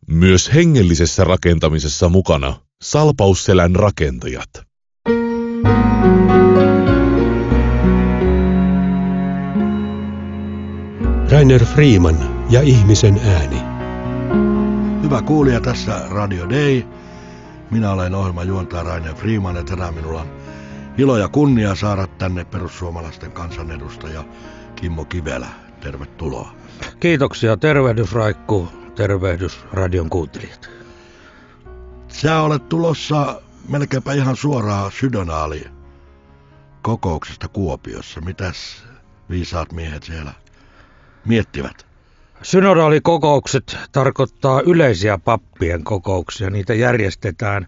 Myös hengellisessä rakentamisessa mukana Salpausselän rakentajat. Rainer Freeman ja ihmisen ääni. Hyvä kuulija, tässä Radio Day. Minä olen ohjelmajuontaja Rainer Freeman ja tänään minulla on ilo ja kunnia saada tänne perussuomalaisten kansanedustaja Kimmo Kivelä. Tervetuloa. Kiitoksia. Tervehdys Raikku. Tervehdys radion kuuntelijat. Sä olet tulossa melkeinpä ihan suoraan synodaalikokouksesta Kuopiossa. Mitäs viisaat miehet siellä miettivät? Synodaalikokoukset tarkoittaa yleisiä pappien kokouksia. Niitä järjestetään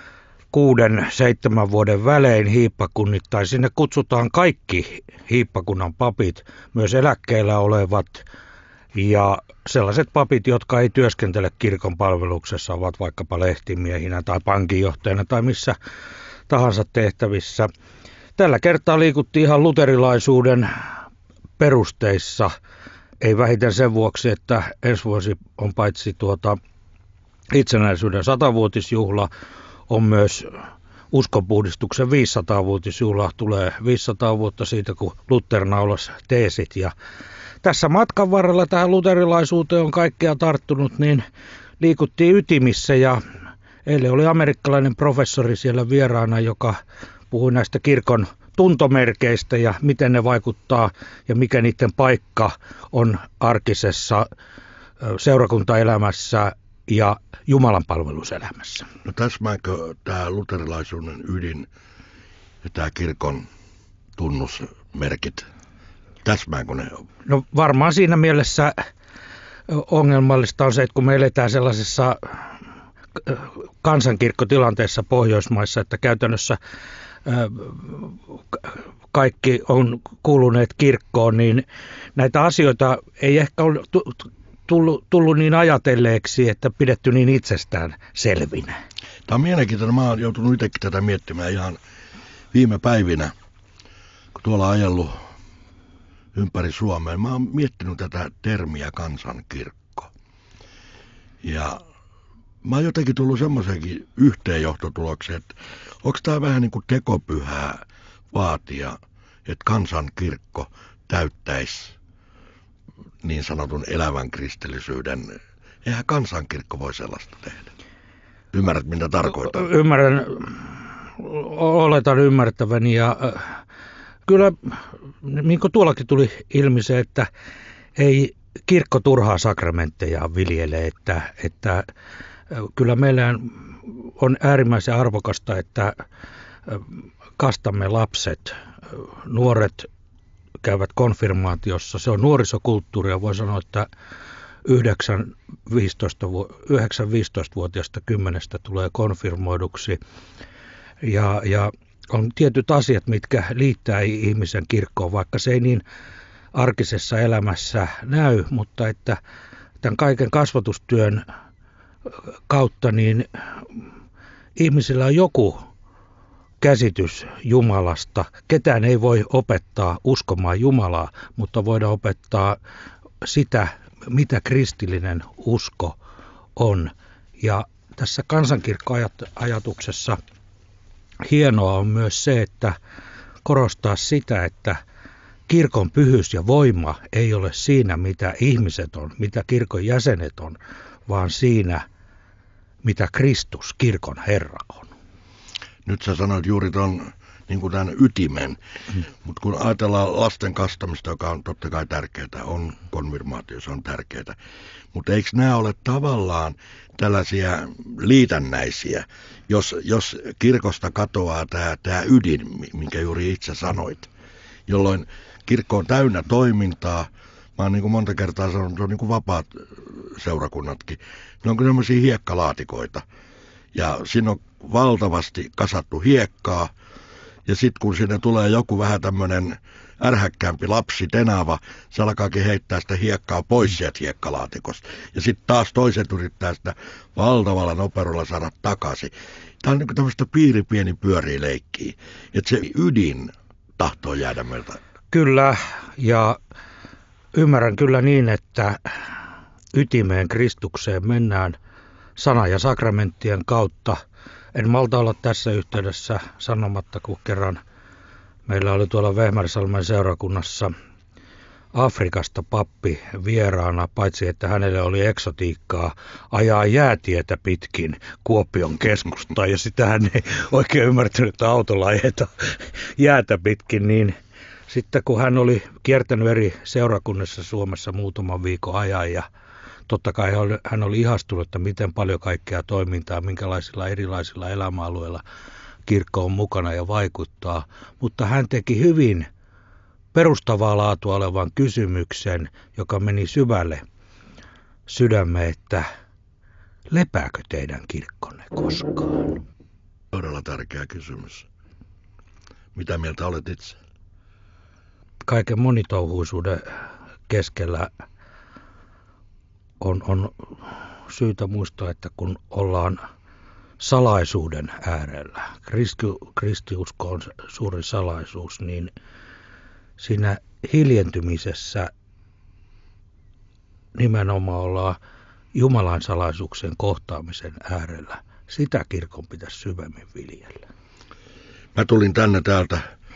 6-7 vuoden välein hiippakunnittain. Sinne kutsutaan kaikki hiippakunnan papit, myös eläkkeellä olevat ja sellaiset papit, jotka ei työskentele kirkon palveluksessa, ovat vaikkapa lehtimiehinä tai pankinjohtajana tai missä tahansa tehtävissä. Tällä kertaa liikuttiin ihan luterilaisuuden perusteissa, ei vähiten sen vuoksi, että ensi vuosi on paitsi itsenäisyyden 100-vuotisjuhla, on myös uskonpuhdistuksen 500-vuotisjuhla. Tulee 500 vuotta siitä, kun Luther naulasi teesit. Ja tässä matkan varrella tähän luterilaisuuteen on kaikkea tarttunut, niin liikuttiin ytimissä. Ja eilen oli amerikkalainen professori siellä vieraana, joka puhui näistä kirkon tuntomerkeistä ja miten ne vaikuttaa ja mikä niiden paikka on arkisessa seurakuntaelämässä ja Jumalan palveluselämässä. No täsmääkö tämä luterilaisuuden ydin ja tämä kirkon tunnusmerkit, täsmääkö ne? No varmaan siinä mielessä ongelmallista on se, että kun me eletään sellaisessa kansankirkkotilanteessa Pohjoismaissa, että käytännössä kaikki on kuuluneet kirkkoon, niin näitä asioita ei ehkä ole tullut niin ajatelleeksi, että pidetty niin itsestään selvinä. Tämä on mielenkiintoinen. Mä oon joutunut itsekin tätä miettimään ihan viime päivinä, kun tuolla on ajellut ympäri Suomea. Mä oon miettinyt tätä termiä kansankirkko. Ja mä oon jotenkin tullut semmoisenkin yhteenjohtotulokseen, että onko tämä vähän niin kuin tekopyhää vaatia, että kansankirkko täyttäisi niin sanotun elävän kristillisyyden. Eihän kansankirkko voi sellaista tehdä. Ymmärrät, mitä tarkoitan? Ymmärrän, oletan ymmärtäväni ja kyllä, niin kuin tuollakin tuli ilmi se, että ei kirkko turhaa sakramentteja viljele, että kyllä meillä on äärimmäisen arvokasta, että kastamme lapset, nuoret käyvät konfirmaatiossa. Se on nuorisokulttuuria. Voi sanoa, että 9-15-vuotiaasta 10 tulee konfirmoiduksi. Ja on tietyt asiat, mitkä liittää ihmisen kirkkoon, vaikka se ei niin arkisessa elämässä näy, mutta että tämän kaiken kasvatustyön kautta niin ihmisillä on joku käsitys Jumalasta. Ketään ei voi opettaa uskomaan Jumalaa, mutta voidaan opettaa sitä, mitä kristillinen usko on. Ja tässä kansankirkkoajatuksessa hienoa on myös se, että korostaa sitä, että kirkon pyhyys ja voima ei ole siinä, mitä ihmiset on, mitä kirkon jäsenet on, vaan siinä, mitä Kristus, kirkon Herra, on. Nyt sä sanoit juuri ton niin kuin tämän ytimen, mutta kun ajatellaan lasten kastamista, joka on totta kai tärkeää, on konfirmaatio, se on tärkeää, mutta eikö nämä ole tavallaan tällaisia liitännäisiä, jos kirkosta katoaa tämä ydin, minkä juuri itse sanoit, jolloin kirkko on täynnä toimintaa. Mä oon niin kuin monta kertaa sanonut, se on niin kuin vapaat seurakunnatkin. Ne on kuin sellaisia hiekkalaatikoita. Ja siinä on valtavasti kasattu hiekkaa. Ja sitten kun sinne tulee joku vähän tämmöinen ärhäkkäämpi lapsi, tenava, se alkaakin heittää sitä hiekkaa pois sieltä hiekkalaatikosta. Ja sitten taas toiset yrittää sitä valtavalla nopeudella saada takaisin. Tämä on niin kuin tämmöistä pieni pyöriä leikkiä. Että se ydin tahtoo jäädä meiltä. Kyllä, ja ymmärrän kyllä niin, että ytimeen Kristukseen mennään sana- ja sakramenttien kautta. En malta olla tässä yhteydessä sanomatta, kun kerran meillä oli tuolla Vehmersalmen seurakunnassa Afrikasta pappi vieraana, paitsi että hänelle oli eksotiikkaa ajaa jäätietä pitkin Kuopion keskustaan, ja sitä hän ei oikein ymmärtänyt, että autolla ajeta jäätä pitkin, niin sitten kun hän oli kiertänyt eri seurakunnissa Suomessa muutaman viikon ajan, ja totta kai hän oli ihastunut, että miten paljon kaikkea toimintaa, minkälaisilla erilaisilla elämäalueilla kirkko on mukana ja vaikuttaa, mutta hän teki hyvin perustavaa laatua olevan kysymyksen, joka meni syvälle sydämeen, että lepääkö teidän kirkkonne koskaan? Todella tärkeä kysymys. Mitä mieltä olet itse? Kaiken monitouhuisuuden keskellä on syytä muistaa, että kun ollaan salaisuuden äärellä, kristiusko on suuri salaisuus, niin siinä hiljentymisessä nimenomaan ollaan Jumalan salaisuuksien kohtaamisen äärellä. Sitä kirkon pitäisi syvemmin viljellä. Mä tulin tänne täältä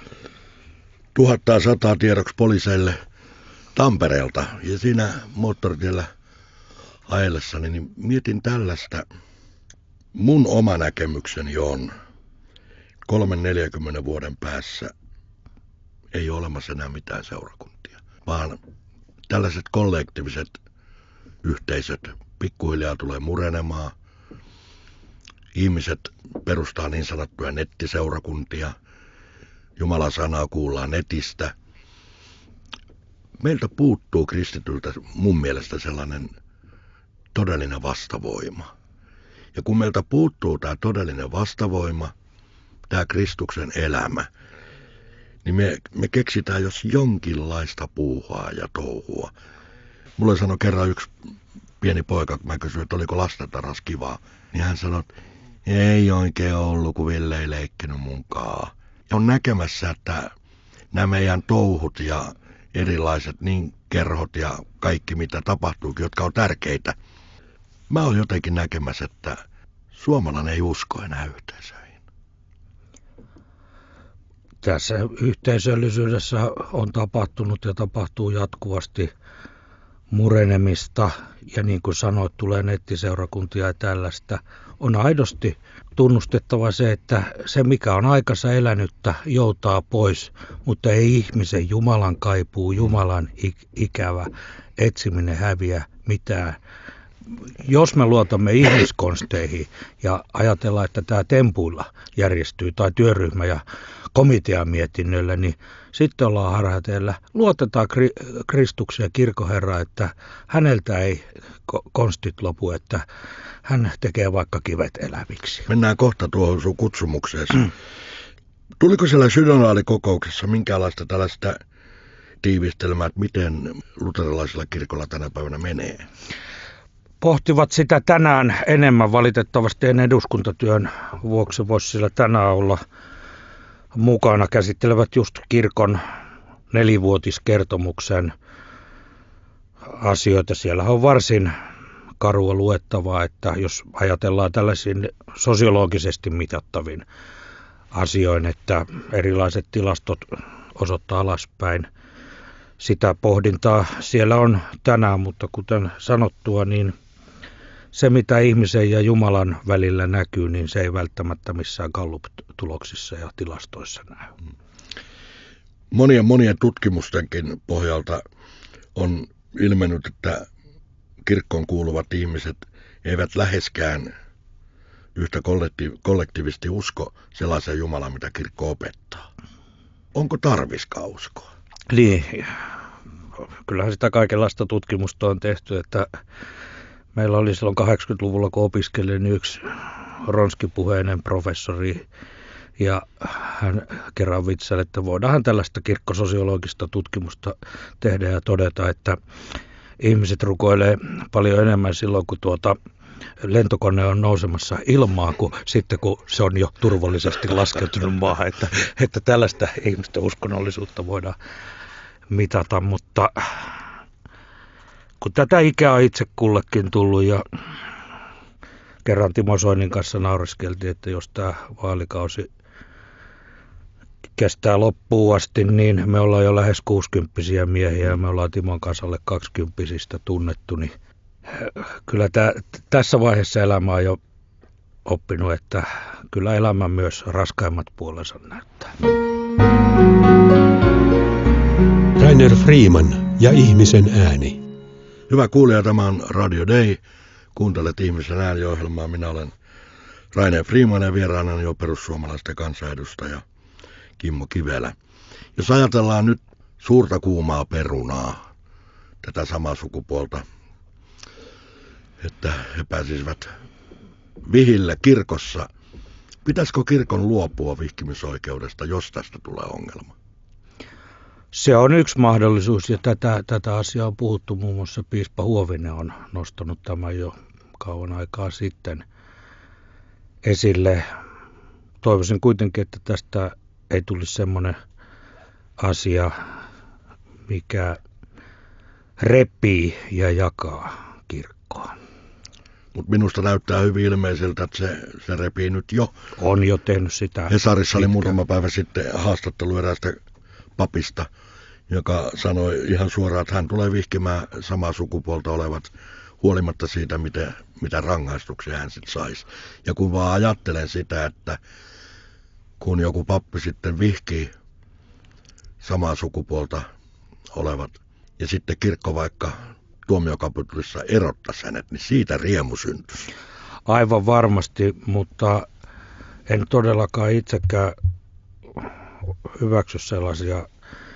1100 tiedoksi poliiseille Tampereelta, ja siinä moottoritiellä ajellessani niin mietin tällaista. Mun oma näkemykseni on 30-40 vuoden päässä ei ole olemassa enää mitään seurakuntia, vaan tällaiset kollektiiviset yhteisöt pikkuhiljaa tulee murenemaan. Ihmiset perustaa niin sanottuja nettiseurakuntia. Jumalan sanaa kuullaan netistä. Meiltä puuttuu kristityltä mun mielestä sellainen todellinen vastavoima. Ja kun meiltä puuttuu tämä todellinen vastavoima, tämä Kristuksen elämä, niin me keksitään jos jonkinlaista puuhaa ja touhua. Mulle sanoi kerran yksi pieni poika, kun mä kysyin, että oliko lastentarhassa kivaa, niin hän sanoi, että ei oikein ollut, kun Ville ei leikkinyt munkaan. Ja on näkemässä, että nämä meidän touhut ja erilaiset niin kerhot ja kaikki mitä tapahtuukin, jotka on tärkeitä. Mä oon jotenkin näkemässä, että suomalainen ei usko enää yhteisöihin. Tässä yhteisöllisyydessä on tapahtunut ja tapahtuu jatkuvasti murenemista, ja niin kuin sanoit, tulee nettiseurakuntia ja tällaista. On aidosti tunnustettava se, että se mikä on aikansa elänyttä joutaa pois, mutta ei ihmisen Jumalan kaipuu, Jumalan ikävä etsiminen häviä mitään. Jos me luotamme ihmiskonsteihin ja ajatellaan, että tämä tempuilla järjestyy tai työryhmä ja komitean mietinnöllä, niin sitten ollaan harhateellä. Luotetaan Kristuksen ja kirkkoherraa, että häneltä ei konstit lopu, että hän tekee vaikka kivet eläviksi. Mennään kohta tuohon sun kutsumukseen. Tuliko siellä synodaalikokouksessa minkäänlaista tällaista tiivistelmää, että miten luterilaisella kirkolla tänä päivänä menee? Pohtivat sitä tänään enemmän, valitettavasti en eduskuntatyön vuoksi voisi sillä tänään olla mukana. Käsittelevät just kirkon 4-vuotiskertomuksen asioita. Siellä on varsin karua luettavaa, että jos ajatellaan tällaisiin sosiologisesti mitattavin asioin, että erilaiset tilastot osoittaa alaspäin. Sitä pohdintaa siellä on tänään, mutta kuten sanottua, niin se mitä ihmisen ja Jumalan välillä näkyy, niin se ei välttämättä missään Gallup-tuloksissa ja tilastoissa näy. Monien tutkimustenkin pohjalta on ilmennyt, että kirkkoon kuuluvat ihmiset eivät läheskään yhtä kollektiivisesti usko sellaisen Jumalan, mitä kirkko opettaa. Onko tarviskaan uskoa? Niin, kyllähän sitä kaikenlaista tutkimusta on tehty, että meillä oli silloin 80-luvulla, kun opiskelin, niin yksi ronskipuheinen professori, ja hän kerran vitsaili, että voidaanhan tällaista kirkkososiologista tutkimusta tehdä ja todeta, että ihmiset rukoilee paljon enemmän silloin, kun lentokone on nousemassa ilmaa, kuin sitten kun se on jo turvallisesti laskeutunut maahan, että tällaista ihmisten uskonnollisuutta voidaan mitata, mutta kun tätä ikää on itse kullekin tullut ja kerran Timo Soinin kanssa naureskeltiin, että jos tämä vaalikausi kestää loppuun asti, niin me ollaan jo lähes 60-vuotiaita miehiä ja me ollaan Timon kanssa alle 20-vuotiaista tunnettu, niin kyllä tässä vaiheessa elämä on jo oppinut, että kyllä elämä myös raskaimmat puolensa näyttää. Rainer Freeman ja ihmisen ääni. Hyvä kuulija, tämä on Radio Day. Kuuntelet ihmisen ääniohjelmaa. Minä olen Rainer Freeman ja vieraana jo perussuomalaisten kansanedustaja Kimmo Kivelä. Jos ajatellaan nyt suurta kuumaa perunaa, tätä samaa sukupuolta, että he pääsisivät vihille kirkossa, pitäisikö kirkon luopua vihkimisoikeudesta, jos tästä tulee ongelma? Se on yksi mahdollisuus ja tätä asiaa on puhuttu. Muun muassa piispa Huovinen on nostanut tämän jo kauan aikaa sitten esille. Toivoisin kuitenkin, että tästä ei tulisi semmoinen asia, mikä repii ja jakaa kirkkoa. Mutta minusta näyttää hyvin ilmeiseltä, että se repii nyt jo. On jo tehnyt sitä. Hesarissa oli muutama päivä sitten haastattelu eräästä papista, joka sanoi ihan suoraan, että hän tulee vihkimään samaa sukupuolta olevat huolimatta siitä, mitä rangaistuksia hän sitten saisi. Ja kun vaan ajattelen sitä, että kun joku pappi sitten vihkii samaa sukupuolta olevat ja sitten kirkko vaikka tuomiokapitulissa erottaisi hänet, niin siitä riemu syntyisi. Aivan varmasti, mutta en todellakaan itsekään hyväksy sellaisia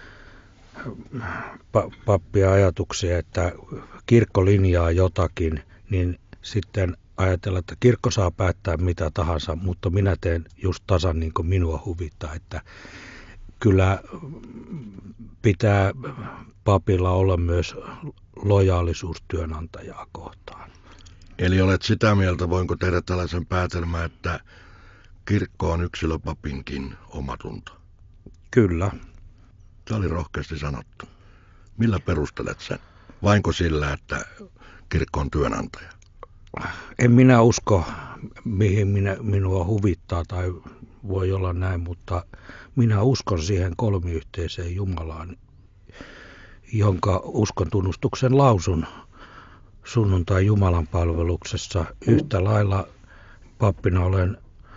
pappia ajatuksia, että kirkko linjaa jotakin, niin sitten ajatella, että kirkko saa päättää mitä tahansa, mutta minä teen just tasan niin kuin minua huvittaa, että kyllä pitää papilla olla myös lojaalisuus työnantajaa kohtaan. Eli olet sitä mieltä, voinko tehdä tällaisen päätelmän, että kirkko on yksilöpapinkin omatunto? Kyllä. Se oli rohkeasti sanottu. Millä perustelet sen? Vainko sillä, että kirkko on työnantaja? En minä usko, mihin minua huvittaa tai voi olla näin, mutta minä uskon siihen kolmiyhteiseen Jumalaan, jonka uskon tunnustuksen lausun sunnuntai Jumalan palveluksessa. Yhtä lailla pappina olen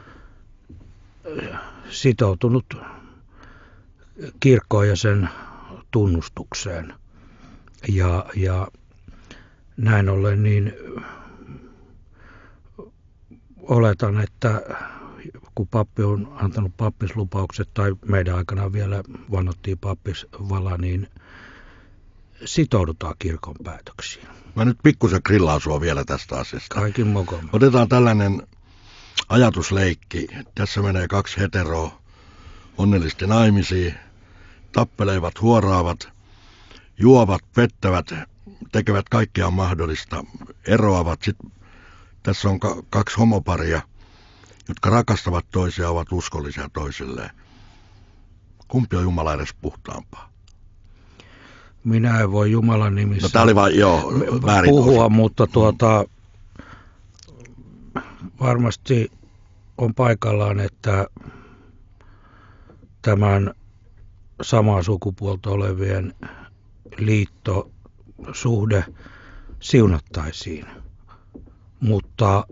sitoutunut kirkkoon ja sen tunnustukseen. Ja näin ollen niin oletan, että kun pappi on antanut pappislupaukset tai meidän aikana vielä vannottiin pappisvala, niin sitoudutaan kirkon päätöksiin. Mä nyt pikkusen grillaan sua vielä tästä asiasta. Kaikin mokomme. Otetaan tällainen ajatusleikki. Tässä menee kaksi heteroa onnellisesti naimisiin, tappelevat, huoraavat, juovat, pettävät, tekevät kaikkea mahdollista, eroavat. Sitten tässä on kaksi homoparia, jotka rakastavat toisia, ovat uskollisia toisilleen. Kumpi on Jumala edes puhtaampaa? Minä en voi Jumalan nimissä tämä oli vain, puhua, mutta varmasti on paikallaan, että tämän samaa sukupuolta olevien liittosuhde siunattaisiin. Mutta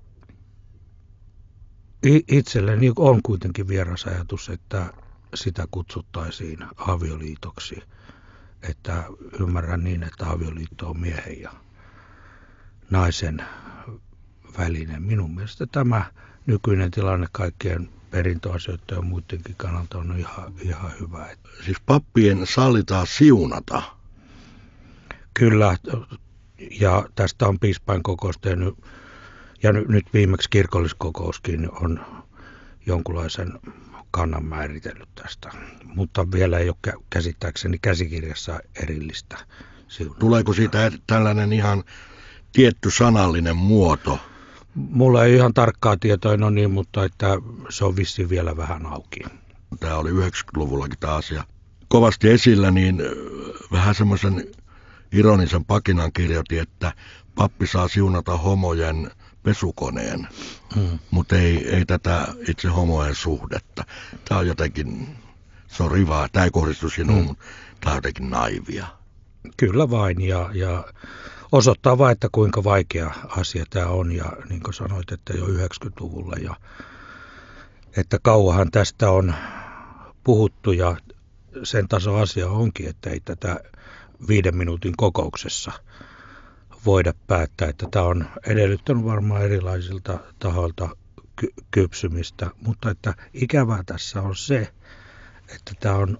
itselleni on kuitenkin vieras ajatus, että sitä kutsuttaisiin avioliitoksi. Että ymmärrän niin, että avioliitto on miehen ja naisen välinen. Minun mielestä tämä nykyinen tilanne kaikkien perintöasioiden ja muidenkin kannalta on ihan hyvä. Siis pappien sallitaan siunata. Kyllä, ja tästä on piispain kokous tehnyt, ja nyt viimeksi kirkolliskokouskin on jonkunlaisen kannan määritellyt tästä, mutta vielä ei ole käsittääkseni käsikirjassa erillistä siunausta. Tuleeko siitä tällainen ihan tietty sanallinen muoto? Mulla ei ihan tarkkaa tietoa, no niin, mutta että se on vissiin vielä vähän auki. Tämä oli 90-luvullakin tämä asia kovasti esillä, niin vähän semmoisen ironisen pakinan kirjoitin, että pappi saa siunata homojen pesukoneen, mutta ei tätä itse homojen suhdetta. Tämä on jotenkin, se on rivaa, tämä ei kohdistu sinuun, mutta tämä on jotenkin naivia. Kyllä vain, ja osoittaa vain, että kuinka vaikea asia tämä on, ja niin kuin sanoit, että jo 90-luvulla, ja että kauanhan tästä on puhuttu, ja sen taso asia onkin, että ei tätä 5 minuutin kokouksessa voida päättää, että tämä on edellyttänyt varmaan erilaisilta tahoilta kypsymistä, mutta että ikävää tässä on se, että tämä on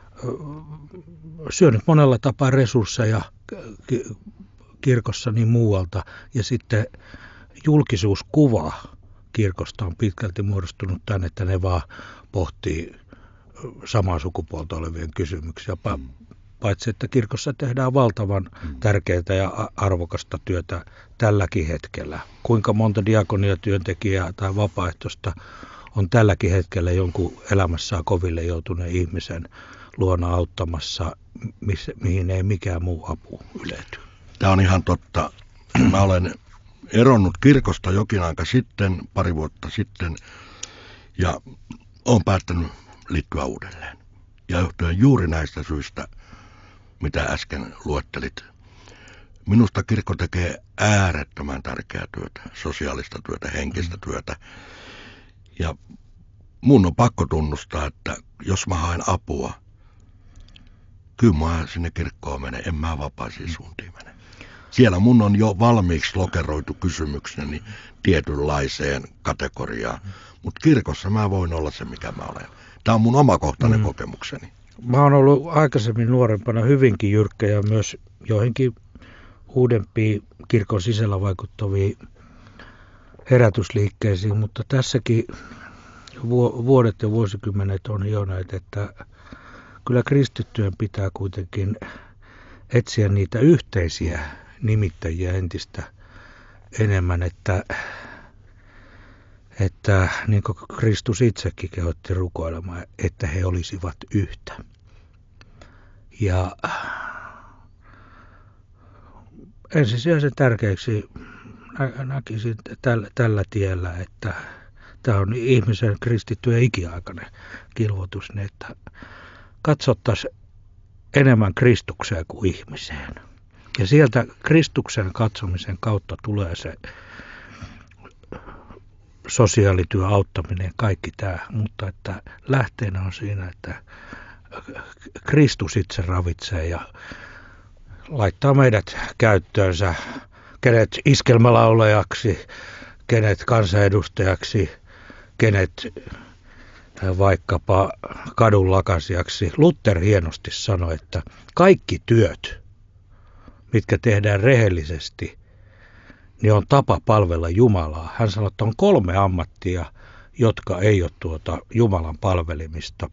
syönyt monella tapaa resursseja kirkossa niin muualta, ja sitten julkisuuskuva kirkosta on pitkälti muodostunut tänne, että ne vaan pohtii samaa sukupuolta olevien kysymyksiä, paitsi että kirkossa tehdään valtavan tärkeää ja arvokasta työtä tälläkin hetkellä. Kuinka monta diakoniatyöntekijää tai vapaaehtoista on tälläkin hetkellä jonkun elämässään koville joutuneen ihmisen luona auttamassa, mihin ei mikään muu apu ylety. Tämä on ihan totta. Mä olen eronnut kirkosta jokin aika sitten, 2 vuotta sitten, ja olen päättänyt liittyä uudelleen. Ja johtuen juuri näistä syistä, mitä äsken luettelit. Minusta kirkko tekee äärettömän tärkeää työtä, sosiaalista työtä, henkistä työtä. Ja mun on pakko tunnustaa, että jos mä haen apua, kyllä mä sinne kirkkoon menen, en mä vapaisiin suuntiin mene. Siellä mun on jo valmiiksi lokeroitu kysymykseni tietynlaiseen kategoriaan, mutta kirkossa mä voin olla se, mikä mä olen. Tämä on mun omakohtainen kokemukseni. Mä oon ollut aikaisemmin nuorempana hyvinkin jyrkkä ja myös joihinkin uudempiin kirkon sisällä vaikuttaviin herätysliikkeisiin, mutta tässäkin vuodet ja vuosikymmenet on jo näitä, että kyllä kristittyjen pitää kuitenkin etsiä niitä yhteisiä nimittäjiä entistä enemmän, että niin kuin Kristus itsekin kehotti rukoilemaan, että he olisivat yhtä. Ja ensisijaisen tärkeäksi näkisin tällä tiellä, että tämä on ihmisen kristittyjen ikiaikainen kilvoitus, että katsottaisiin enemmän Kristukseen kuin ihmiseen. Ja sieltä Kristuksen katsomisen kautta tulee se sosiaalityö, auttaminen, kaikki tämä, mutta että lähteenä on siinä, että Kristus itse ravitsee ja laittaa meidät käyttöönsä, kenet iskelmälaulajaksi, kenet kansanedustajaksi, kenet vaikkapa kadunlakasijaksi. Luther hienosti sanoi, että kaikki työt, mitkä tehdään rehellisesti, niin on tapa palvella Jumalaa. Hän sanoi, että on 3 ammattia, jotka ei ole Jumalan palvelimista.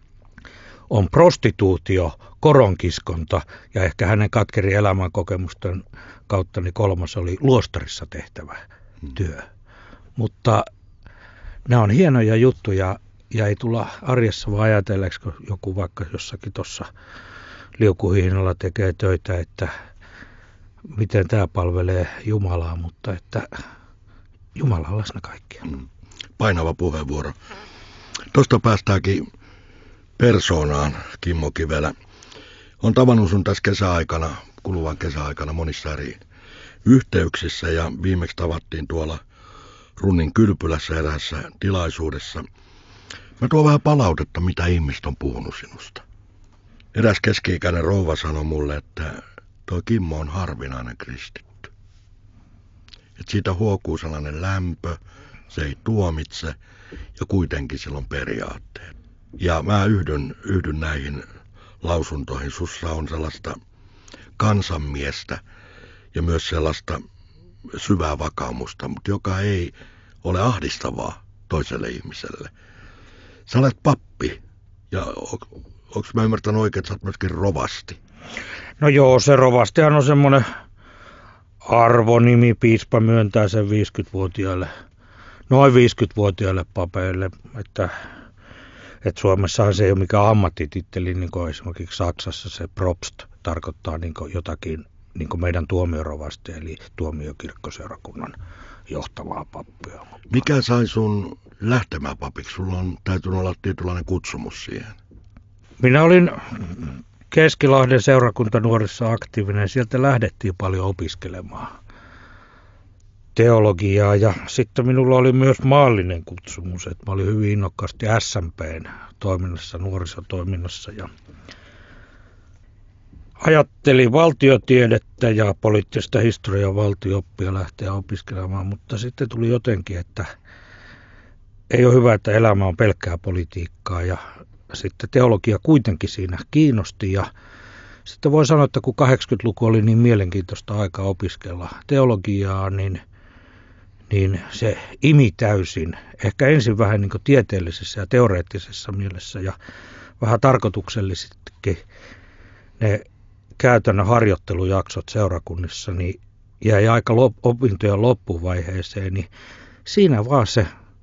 On prostituutio, koronkiskonta ja ehkä hänen katkeri elämänkokemusten kautta niin 3. oli luostarissa tehtävä työ. Mutta nämä on hienoja juttuja ja ei tulla arjessa vaan ajatelleeksi, kun joku vaikka jossakin tuossa liukuhihnalla tekee töitä, että miten tämä palvelee Jumalaa, mutta että Jumala on läsnä kaikkia. Painava puheenvuoro. Tuosta päästäänkin persoonaan, Kimmo Kivelä. Olen tavannut sun tässä kesäaikana, kuluvan kesäaikana monissa eri yhteyksissä ja viimeksi tavattiin tuolla Runnin kylpylässä eräässä tilaisuudessa. Mä tuon vähän palautetta, mitä ihmiset on puhunut sinusta. Eräs keski-ikäinen rouva sanoi mulle, että toi Kimmo on harvinainen kristitty. Että siitä huokuu sellainen lämpö, se ei tuomitse ja kuitenkin sillä on periaatteet. Ja mä yhdyn näihin lausuntoihin. Sussa on sellaista kansanmiestä ja myös sellaista syvää vakaumusta, mutta joka ei ole ahdistavaa toiselle ihmiselle. Sä olet pappi ja onko mä ymmärtänyt oikein, että sä oot myöskin rovasti? No joo, se rovastihan on semmoinen arvonimi, piispa myöntää sen 50-vuotiaille, noin 50-vuotiaille papeille, että Suomessahan se ei ole mikään ammattititteli, niin kuin esimerkiksi Saksassa se Propst tarkoittaa niin kuin jotakin, niin kuin meidän tuomiorovasti, eli tuomiokirkkoseurakunnan johtavaa pappia. Mikä sai sun lähtemään papiksi? Sulla on täytynyt olla tietynlainen kutsumus siihen. Minä olin Keskilahden seurakuntanuorissa aktiivinen. Sieltä lähdettiin paljon opiskelemaan teologiaa ja sitten minulla oli myös maallinen kutsumus, että mä olin hyvin innokkaasti SMP:n toiminnassa, nuorisotoiminnassa ja ajattelin valtiotiedettä ja poliittista historiaa valtio-oppia lähteä opiskelemaan, mutta sitten tuli jotenkin, että ei ole hyvä, että elämä on pelkkää politiikkaa ja sitten teologia kuitenkin siinä kiinnosti ja sitten voi sanoa, että kun 80-luku oli niin mielenkiintoista aikaa opiskella teologiaa, niin se imi täysin, ehkä ensin vähän niin kuin tieteellisessä ja teoreettisessa mielessä ja vähän tarkoituksellisestikin ne käytännön harjoittelujaksot seurakunnissa niin jäi aika opintojen loppuvaiheeseen, niin siinä vaan se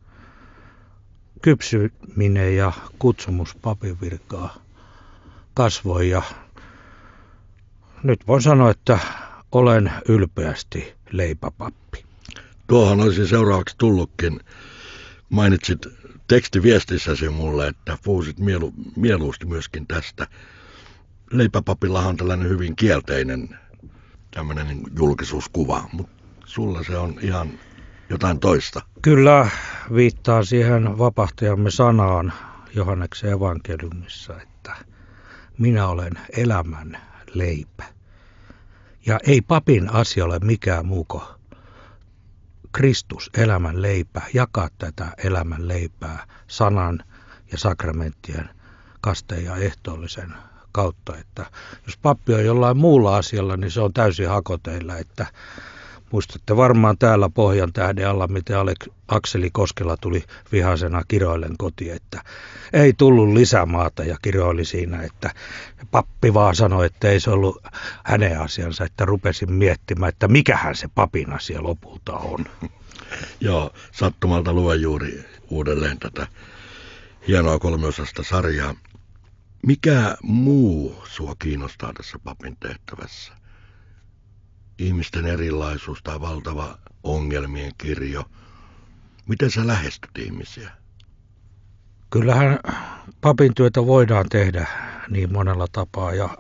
kypsyminen ja kutsumus papin virkaa kasvoi ja nyt voin sanoa, että olen ylpeästi leipäpappi. Tuohon olisi seuraavaksi tullutkin. Mainitsit tekstiviestissäsi mulle, että puhuisit mieluusti myöskin tästä. Leipäpapillahan on tällainen hyvin kielteinen tämmöinen julkisuuskuva, mutta sulla se on ihan jotain toista. Kyllä viittaa siihen vapahtajamme sanaan Johanneksen evankeliumissa, että minä olen elämän leipä. Ja ei papin asia ole mikään muu kuin Kristus, elämän leipä, jakaa tätä elämän leipää sanan ja sakramenttien kasteen ja ehtoollisen kautta. Että jos pappi on jollain muulla asialla, niin se on täysin hakoteilla. Että muistatte varmaan täällä Pohjan tähden alla, miten Akseli Koskela tuli vihaisena kiroillen kotiin, että ei tullut lisämaata ja kiroili siinä, että pappi vaan sanoi, että ei se ollut hänen asiansa, että rupesin miettimään, että mikähän se papin asia lopulta on. Joo, sattumalta luen juuri uudelleen tätä hienoa kolmiosasta sarjaa. Mikä muu sua kiinnostaa tässä papin tehtävässä? Ihmisten erilaisuus tai valtava ongelmien kirjo. Miten sä lähestyt ihmisiä? Kyllähän papin työtä voidaan tehdä niin monella tapaa ja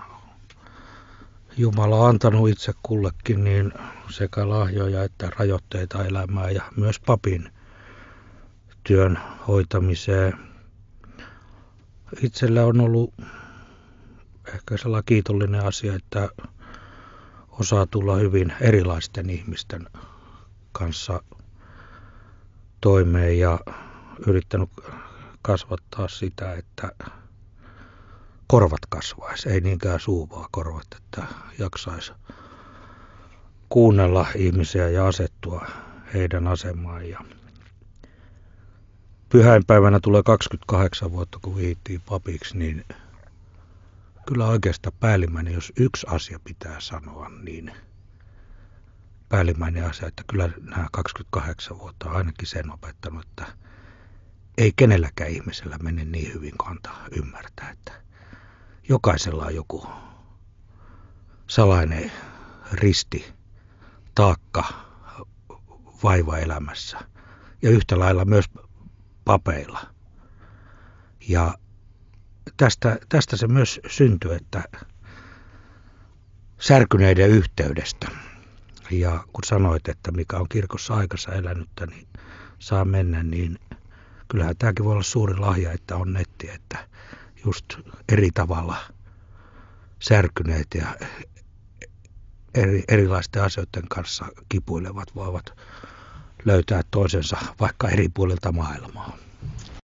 Jumala on antanut itse kullekin niin sekä lahjoja että rajoitteita elämään ja myös papin työn hoitamiseen. Itsellä on ollut ehkä sellainen kiitollinen asia, että osaa tulla hyvin erilaisten ihmisten kanssa toimeen ja yrittänyt kasvattaa sitä, että korvat kasvaisi, ei niinkään suu vaan korvat, että jaksaisi kuunnella ihmisiä ja asettua heidän asemaan. Ja pyhäinpäivänä tulee 28 vuotta, kun viittiin papiksi, niin kyllä oikeastaan päällimmäinen, jos yksi asia pitää sanoa, niin päällimmäinen asia, että kyllä nämä 28 vuotta on ainakin sen opettanut, että ei kenelläkään ihmisellä mene niin hyvin kuin antaa ymmärtää, että jokaisella on joku salainen risti, taakka, vaiva elämässä ja yhtä lailla myös papeilla. Ja tästä se myös syntyi, että särkyneiden yhteydestä. Ja kun sanoit, että mikä on kirkossa aikansa elänyttä, niin saa mennä, niin kyllähän tämäkin voi olla suuri lahja, että on netti, että just eri tavalla särkyneet ja erilaisten asioiden kanssa kipuilevat voivat löytää toisensa vaikka eri puolilta maailmaa.